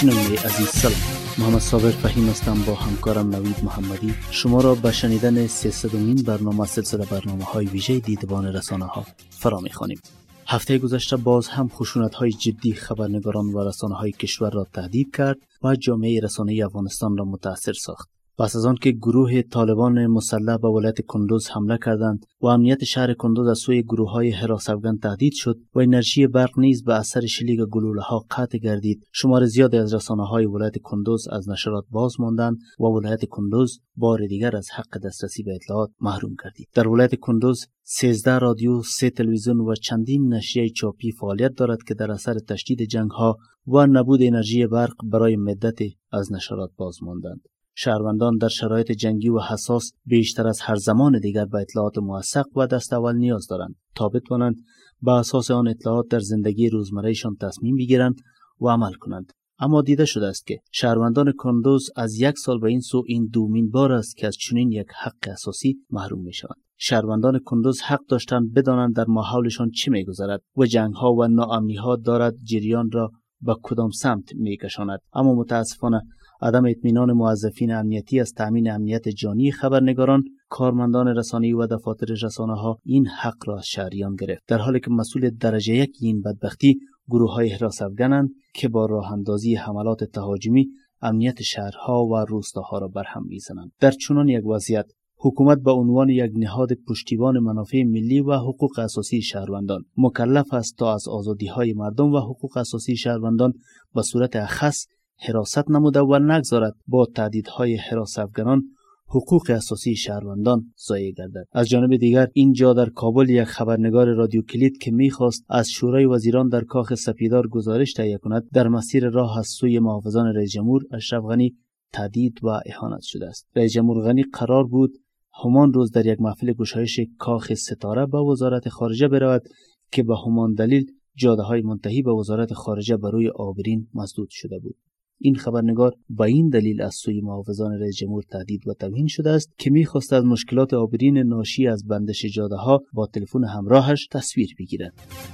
شنونده عزیز سلام. محمد صابر فهیم هستم با همکارم نوید محمدی شما را به شنیدن 300مین برنامه سلسله برنامه‌های ویژه دیدبان رسانه‌ها فرا می‌خوانیم. هفته گذشته باز هم خشونت‌های جدی خبرنگاران و رسانه‌های کشور را تهدید کرد و جامعه رسانه‌ای افغانستان را متاثر ساخت. پس از آن که گروه طالبان مسلح به ولایت کندوز حمله کردند و امنیت شهر کندوز از سوی گروه‌های حراس افغان تهدید شد و انرژی برق نیز به اثر شلیک گلوله‌ها قطع گردید، شمار زیادی از رسانه‌های ولایت کندوز از نشرات باز ماندند و ولایت کندوز بار دیگر از حق دسترسی به اطلاعات محروم گردید. در ولایت کندوز 13 رادیو، 3 تلویزیون و چندین نشریه چاپی فعالیت دارد که در اثر تشدید جنگ‌ها و نبود انرژی برق برای مدتی از نشرات باز ماندند. شهروندان در شرایط جنگی و حساس بیشتر از هر زمان دیگر به اطلاعات موثق و دست اول نیاز دارند تا بتوانند به اساس آن اطلاعات در زندگی روزمرهشان تصمیم بگیرند و عمل کنند. اما دیده شده است که شهروندان کندوز از 1 سال به این سو این دومین بار است که از چنین یک حق اساسی محروم میشوند. شهروندان کندوز حق داشتند بدانند در ماحولشان چه میگذرد و جنگ‌ها و ناامنی‌ها دارد جریان را به کدام سمت میکشاند، اما متاسفانه عدم اطمینان موظفین امنیتی از تامین امنیت جانی خبرنگاران، کارمندان رسانه‌ای و دفاتر رسانه‌ها این حق را از شهریان گرفت، در حالی که مسئول درجه 1 این بدبختی گروه‌های حراس افغانند که با راه اندازی حملات تهاجمی امنیت شهرها و روستاها را برهم می‌زنند. در چنان یک وضعیت حکومت به عنوان یک نهاد پشتیبان منافع ملی و حقوق اساسی شهروندان مکلف است تا از آزادی‌های مردم و حقوق اساسی شهروندان به صورت اخص حراست نموده و نگذارد با تهدیدهای حراس افغانان حقوق اساسی شهروندان ضایع گردد. از جانب دیگر اینجا در کابل یک خبرنگار رادیو کلید که میخواست از شورای وزیران در کاخ سپیدار گزارش تهیه کند، در مسیر راه از سوی محافظان رئیس جمهور اشرف غنی تهدید و اهانت شده است. رئیس جمهور غنی قرار بود همان روز در یک محفل گشایش کاخ ستاره به وزارت خارجه برود که به همان دلیل جاده‌های منتهی به وزارت خارجه بر روی آبرین مسدود شده بود. این خبرنگار با این دلیل از سوی محافظان رئیس جمهور تهدید و توهین شده است که می‌خواست از مشکلات آبرین ناشی از بندش جاده‌ها با تلفن همراهش تصویر بگیرد.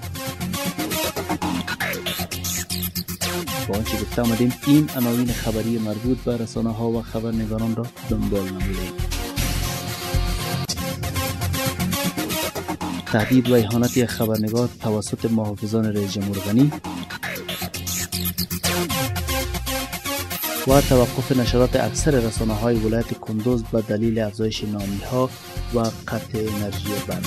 با آنچه گفته آمدیم این عناوین خبری مربوط به رسانه‌ها و خبرنگاران را دنبال نمودیم. تهدید و اهانت یک خبرنگار توسط محافظان رئیس جمهور غنی و توقف نشرات اکثر رسانه‌های ولایت کندوز به دلیل افزایش ناامنی‌ها و قطع انرژی برق.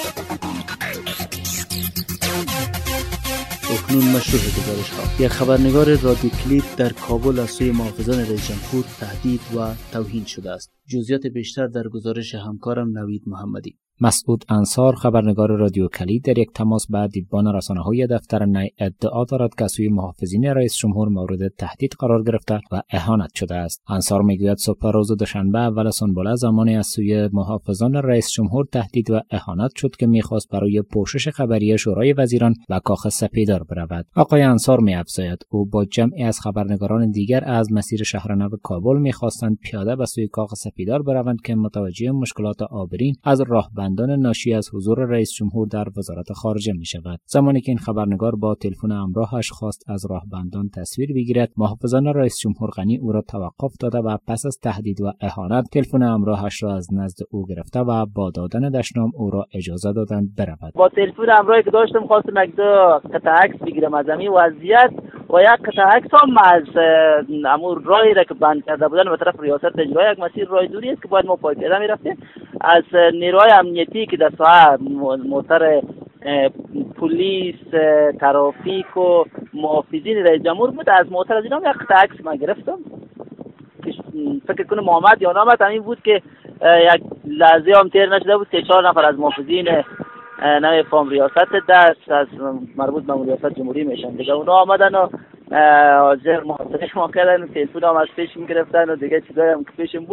اکنون مشروع گزارش‌ها. یک خبرنگار رادیو کلید در کابل از سوی محافظان رئیس جمهور تهدید و توهین شده است. جزئیات بیشتر در گزارش همکارم نوید محمدی. مسعود انصار، خبرنگار رادیو کلید، در یک تماس با دیدبان رسانه‌های دفتر نی ادعا دارد که سوی محافظین رئیس جمهور مورد تهدید قرار گرفته و اهانت شده است. انصار میگوید صبح روز دوشنبه اول سنبله زمانی از سوی محافظان رئیس جمهور تهدید و اهانت شد که میخواست برای پوشش خبری شورای وزیران به کاخ سپیدار برود. آقای انصار می‌افزاید او با جمعی از خبرنگاران دیگر از مسیر شهرنو کابل میخواستند پیاده به سوی کاخ سپیدار بروند که متوجه مشکلات آبرین از راهبندان ناشی از حضور رئیس جمهور در وزارت خارجه می شود. زمانی که این خبرنگار با تلفن همراهش خواست از راهبندان تصویر بگیرد، محافظان رئیس جمهور غنی او را توقف داده و پس از تهدید و اهانت تلفن همراهش را از نزد او گرفته و با دادن دشنام او را اجازه دادند برود. با تلفن همراهی که داشتم خواستم یک قطعه عکس بگیرم از همین وضعیت و یک قطعه عکس هم از امور راهی را که بند کرده بودن به طرف ریاست اجرایی، یک مسیر راه دوری است که باید ما پای پیاده می‌رفتیم. از نیروهای امنیتی که در ساحه موتر پلیس، ترافیک و محافظین رئیس جمهور بود، از موتر از اینا یک قطعه عکس من گرفتم که فکر کنم محمد یا نامت همین بود که یک لحظه هم تیر نشده بود که 4 نفر از محافظین نمیفهم ریاست دست از مربوط به ریاست جمهوری میشن دیگه، اونا آمدن و حاضر محاصره ما کردن، تلفن هم از پیش میگرفتن و دیگه چیزایی هم که پیشم بود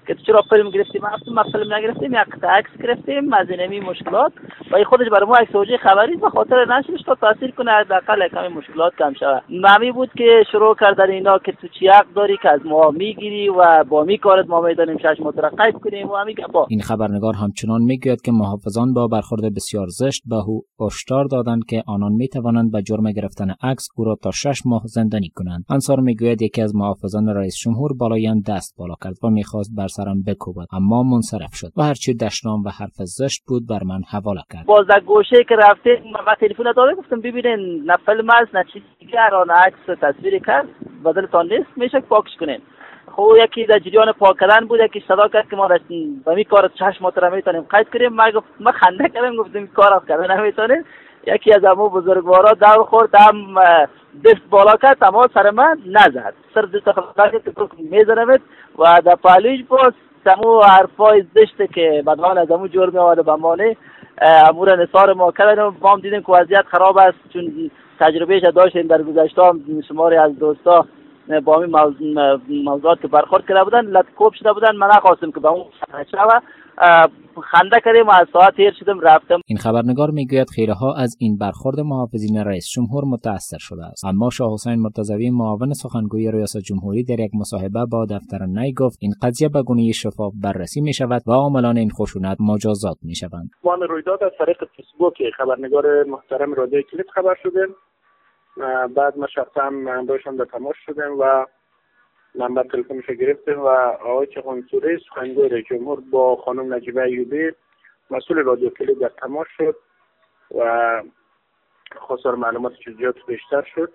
که چرا فیلم گرفتیم، ما فیلم نگرفتیم، یک عکس گرفتیم از این مشکلات و خودش برای ما یک توجیه خبری به خاطر نشرش تا تاثیر کنه حداقل کمی مشکلات کم شود. مامی بود که شروع کردن اینا که تو چی حق داری که از ما میگیری و با میکارت ما میدانیم 6 مترقب کنیم و همین گپا. این خبرنگار همچنان میگوید که محافظان با برخورد بسیار زشت به او هشدار دادند که آنان میتوانند به جرم گرفتن عکس او را تا 6 ماه زندانی کنند. انصار میگوید یکی از محافظان رئیس جمهور بالایم دست بالا کرد و میخواست بر سرم بکوبد، اما منصرف شد و هرچی دشنام و حرف زشت بود بر من حواله کرد. باز در گوشه که رفته ما تلفن داده گفتم ببینین نه فیلم است نه چیزی دیگر، آن عکس تصویر کرد بدلتان نیست میشه پاکش کنین. خب یکی در جریان پاک کردن بود، یکی صدا کرد که ما با می کار 6 ماه را میتونیم قید کنیم. ما خنده کردم گفتم کار کردن نمیتونیم. یکی از امو بزرگوارا دور خورد، هم دست بالا کرد اما سر من نزد، سر دست خلاص کرد میزنمت و در پالوش باز تمو حرفای زشته که بدوان از امو جور میآورده به مانه امور نثار ما کردن. ما هم دیدیم که وضعیت خراب است چون تجربهش داشتیم در گذشته هم شماری از دوستا با همین موضوعات که برخورد کرده بودن لطکوب شده بودن. من نخواستم که به اون شوه، خنده کردیم و از ساعت تیر شدم رفتم. این خبرنگار میگوید خیره ها از این برخورد محافظین رئیس جمهور متأثر شده است، اما شاه حسین مرتضوی معاون سخنگوی ریاست جمهوری در یک مصاحبه با دفتر نی گفت این قضیه به گونه شفاف بررسی می شود و عاملان این خشونت مجازات می شوند. وان رویداد از طریق فیسبوک خبرنگار محترم رادیو کلید خبر شدیم، بعد ما شخصا همراهشان به تماس شدیم و نمبر تلفنش گرفتیم و آقای چخانسوری سخنگوی رئیس جمهور با خانم نجیبه ایوبی مسئول رادیو کلید در تماس شد و خواستار معلومات جزئیات بیشتر شد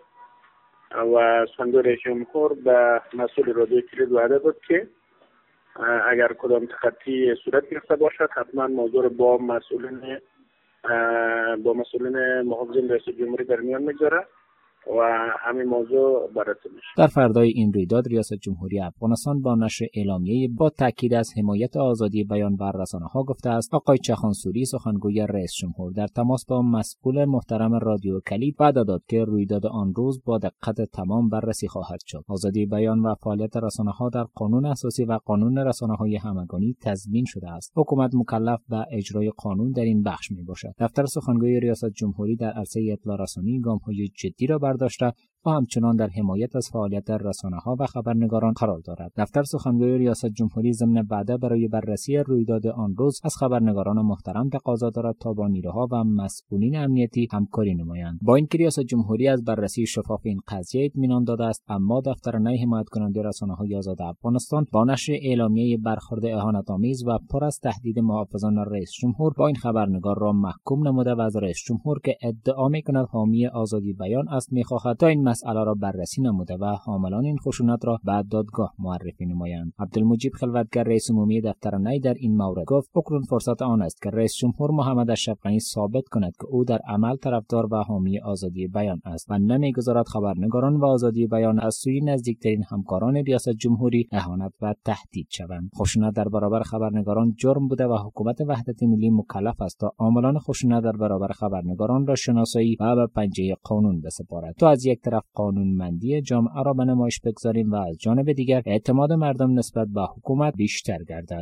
و سخنگوی رئیس جمهور به مسئول رادیو کلید وعده داد که اگر کدام تخطی صورت گرفته باشد حتما موضوع رو با مسئولین محافظین رئیس جمهوری در میان میگذاره و همین موضوع بررسی میشه. در فردای این رویداد ریاست جمهوری افغانستان با نشر اعلامیه‌ای با تاکید از حمایت آزادی بیان بر رسانه‌ها گفته است آقای چخانسوری سخنگوی رئیس جمهور در تماس با مسئول محترم رادیو کلید وعده داد که رویداد آن روز با دقت تمام بررسی خواهد شد. آزادی بیان و فعالیت رسانه‌ها در قانون اساسی و قانون رسانه‌های همگانی تضمین شده است. حکومت مکلف به اجرای قانون در این بخش میباشد. دفتر سخنگوی ریاست جمهوری در عرصه اطلاع رسانی گام‌های جدی را برداشته و همچنان در حمایت از فعالیت رسانه‌ها و خبرنگاران قرار دارد. دفتر سخنگوی ریاست جمهوری ضمن وعده برای بررسی رویداد آن روز از خبرنگاران محترم تقاضا دارد تا با نیروها و مسئولین امنیتی همکاری نمایند. با اینکه ریاست جمهوری از بررسی شفاف این قضیه اطمینان داده است، اما دفتر نی حمایت کننده رسانه‌های آزاد افغانستان با نشر اعلامیه برخورد اهانت‌آمیز و پر از تهدید محافظان رئیس جمهور با این خبرنگار را محکوم نموده و از رئیس جمهور که ادعا می‌کند حامی آزادی بیان است می‌خواهد تا این مسئله را بررسی نموده و حاملان این خشونت را به دادگاه معرفی نمایند. عبدالمجید خلوتگر رئیس عمومی دفتر نی در این مورد گفت اکنون فرصت آن است که رئیس جمهور محمد اشرف غنی ثابت کند که او در عمل طرفدار و حامی آزادی بیان است و نمیگذارد خبرنگاران و آزادی بیان از سوی نزدیکترین همکاران ریاست جمهوری اهانت و تهدید شوند. خشونت در برابر خبرنگاران جرم بوده و حکومت وحدت ملی مکلف است تا عاملان خشونت در برابر خبرنگاران را شناسایی و به پنجه قانون بسپارد. تو از یک طرف قانونمندی جامعه را به نمایش بگذاریم و از جانب دیگر اعتماد مردم نسبت به حکومت بیشتر گردد.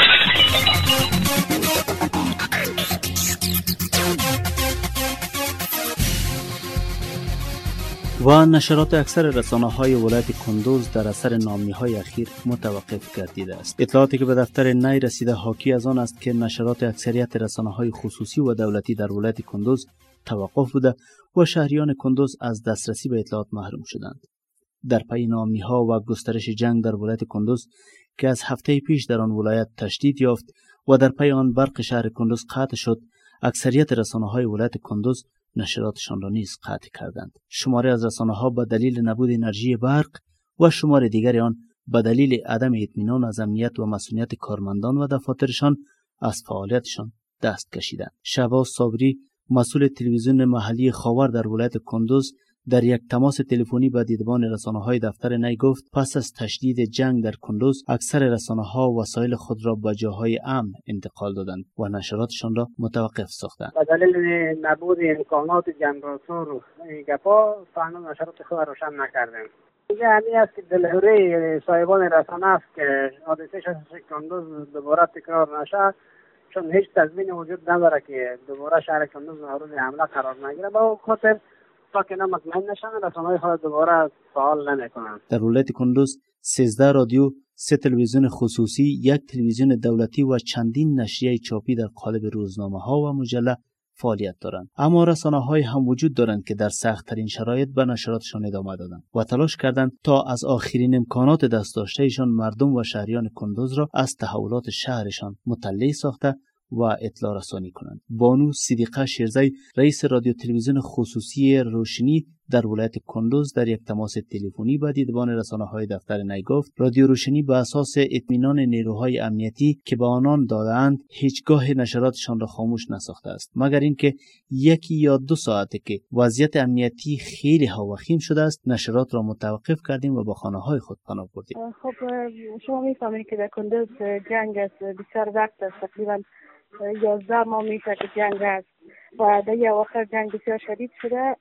و نشرات اکثر رسانه‌های ولایت کندوز در اثر نامه‌های اخیر متوقف گردیده است. اطلاعاتی که به دفتر نی رسیده حاکی از آن است که نشرات اکثریت رسانه‌های خصوصی و دولتی در ولایت کندوز توقف بوده و شهریان کندوز از دسترسی به اطلاعات محروم شدند. در پی نامه‌ها و گسترش جنگ در ولایت کندوز که از هفته پیش در آن ولایت تشدید یافت و در پی آن برق شهر کندوز قطع شد، اکثریت رسانه‌های ولایت کندوز نشراتشان را نیز قطع کردند. شماری از رسانه‌ها به دلیل نبود انرژی برق و شمار دیگری آن به دلیل عدم اطمینان از امنیت و مسئولیت کارمندان و دفاترشان از فعالیتشان دست کشیدند. شهباز صابری مسئول تلویزیون محلی خاور در ولایت کندوز در یک تماس تلفنی با دیدبان رسانه‌های دفتر نی گفت پس از تشدید جنگ در کندوز اکثر رسانه‌ها وسایل خود را به جاهای امن انتقال دادند و نشراتشان را متوقف ساختند. به دلیل نبود امکانات جنراتور و گپا فعلا نشرات خود روشن نکردیم. دیگه همین است که دلهوره صاحبان رسانه است که حادثه 66 کندوز دوباره تکرار نشه، چون هیچ تضمینی وجود نداره که دوباره شهر کندوز مورد حمله قرار نگیره. با خاطر تا که مطمئن نشن رسانه‌های خود دوباره فعال نمیکنن. در ولایت کندوز 13 رادیو، 3 تلویزیون خصوصی، 1 تلویزیون دولتی و چندین نشریه چاپی در قالب روزنامه‌ها و مجله فعالیت دارند. اما رسانه‌های هم وجود دارند که در سخت‌ترین شرایط به نشراتشان ادامه دادند و تلاش کردند تا از آخرین امکانات دست داشته‌شان مردم و شهریان کندوز را از تحولات شهرشان مطلع ساخته و اطلاع رسانی کنند. بانو صدیقه شیرزی، رئیس رادیو تلویزیون خصوصی روشنی در ولایت کندوز، در یک تماس تلفنی با دیدبان رسانه‌های دفتر نی گفت رادیو روشنی به اساس اطمینان نیروهای امنیتی که به آنان داده‌اند هیچگاه نشراتشان را خاموش نساخته است، مگر اینکه 1 یا 2 ساعته که وضعیت امنیتی خیلی هواخیم شده است نشرات را متوقف کردیم و به خانه‌های خود پناه بردیم. خب شما می‌فهمید که در کندوز جنگ است، بسیار وقت است، تقریبا 11 ماه میشه که جنگ است و در یه آخر جنگ بسیار شدید شده،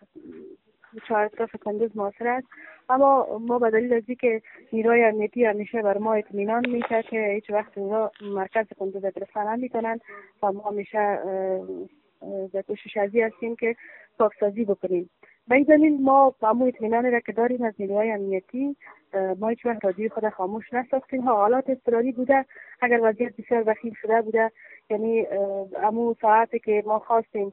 چهار اطراف کندوز محاصره است. اما ما به دلیل از اینکه نیروهای امنیتی همیشه بر ما اطمینان میشه که هیچ وقت اونا مرکز کندوز را گرفتن نمیکنن و ما همیشه در کوشش ازی هستیم که پاکسازی بکنیم. به این دلیل ما با اطمینانی را که داریم از نیروهای امنیتی، ما هیچ وقت رادیو خود خاموش نساختیم. حالات اضطراری بوده، اگر وضعیت بسیار وخیم شده بوده، یعنی امو ساعتی که ما خواستیم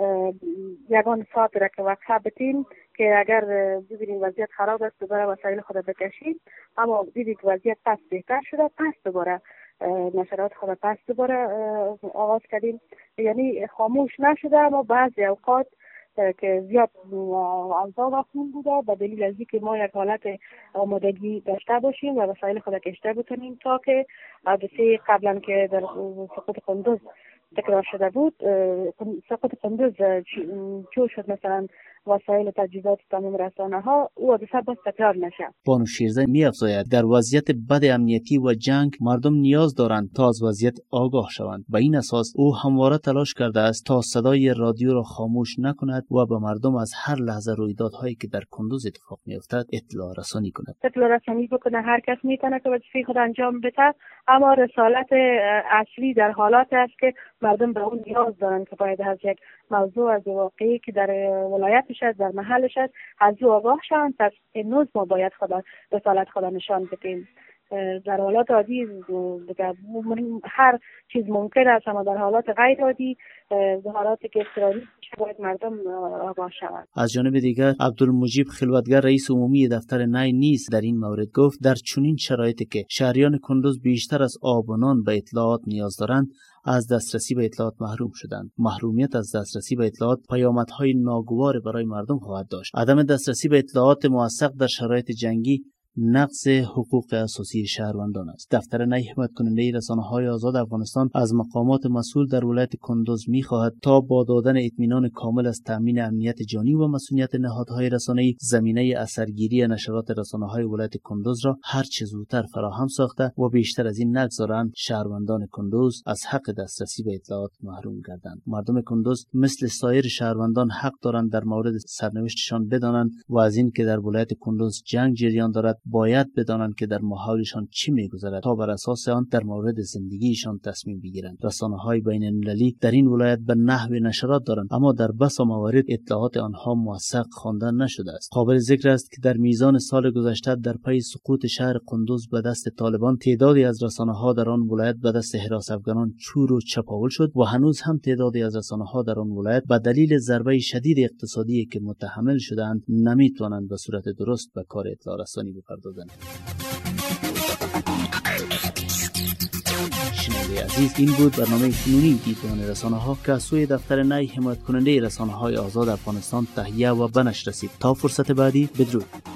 یگان ساعت را که وقت بتیم که اگر ببینیم وضعیت خراب است دوباره وسایل خود بکشیم، اما دیدیم که وضعیت پس بهتر شده، پس دوباره نشرات خود پس دوباره آغاز کردیم. یعنی خاموش نشده، اما بعضی اوقات که زیاد اوضاع وخیم بوده به دلیل از اینکه ما یک حالت آمادگی داشته باشیم و وسایل خود کشته بتونیم تا که حادثه قبلا که در سقوط کندوز تکرار شده بود، سقوط کندوز چو شد مثلا وسایل و تجهیزات تمام رسانه ها او حادثه باز تکرار نشه. بانو شیرزی می‌افزاید در وضعیت بد امنیتی و جنگ مردم نیاز دارند تا از وضعیت آگاه شوند. به این اساس او همواره تلاش کرده است تا صدای رادیو را خاموش نکند و به مردم از هر لحظه رویدادهایی که در کندوز اتفاق می‌افتد اطلاع رسانی کند. اطلاع رسانی بکنه، هر کس میتونه که وظیفه خود انجام بده، اما رسالت اصلی در حالات است که مردم به اون نیاز دارند که باید از یک موضوع از واقعی که در ولایتش است، در محلش است، از او آگاه شوند. پس امروز ما باید رسالت خود نشان بدیم. در حالات عادی هر چیز ممکن است، اما در حالات غیر عادی، در حالاتی که اضطراری باید مردم آگاه شوند. از جانب دیگر عبدالمجیب خلوتگر رئیس عمومی دفتر نی نیز در این مورد گفت در چنین شرایطی که شهریان کندوز بیشتر از آب و نان به اطلاعات نیاز دارند، از دسترسی به اطلاعات محروم شدند. محرومیت از دسترسی به اطلاعات پیامدهای ناگوار برای مردم خواهد داشت. عدم دسترسی به اطلاعات موثق در شرایط جنگی نقض حقوق اساسی شهروندان است. دفتر نی حمایت کننده رسانه‌های آزاد افغانستان از مقامات مسئول در ولایت کندوز می‌خواهد تا با دادن اطمینان کامل از تامین امنیت جانی و مسئولیت نهادهای رسانه‌ای زمینه اثرگیری نشرات رسانه‌های ولایت کندوز را هر چه زودتر فراهم ساخته و بیشتر از این نگذارند شهروندان کندوز از حق دسترسی به اطلاعات محروم گردند. مردم کندوز مثل سایر شهروندان حق دارند در مورد سرنوشتشان بدانند و از این که در ولایت کندوز جنگ جریان دارد باید بدانند که در محاولشان چی می‌گذرد تا بر اساس آن در مورد زندگیشان تصمیم بگیرند. رسانه‌های بین‌المللی در این ولایت به نحو نشرات دارند، اما در بسا موارد اطلاعات آنها موثق خوانده نشده است. قابل ذکر است که در میزان سال گذشته در پی سقوط شهر کندوز به دست طالبان تعدادی از رسانه‌ها در آن ولایت به دست حراس افغانان چور و چپاول شد و هنوز هم تعدادی از رسانه‌ها در آن ولایت به دلیل ضربه شدید اقتصادی که متحمل شدند نمی‌توانند به صورت درست به کار اطلاع رسانی بپردازند. شنونده عزیز، این بود برنامه کنونی دیدبان رسانه‌ها که از سوی دفتر نی حمایت کننده رسانه‌های آزاد افغانستان تهیه و به نشر رسید. تا فرصت بعدی، بدرود.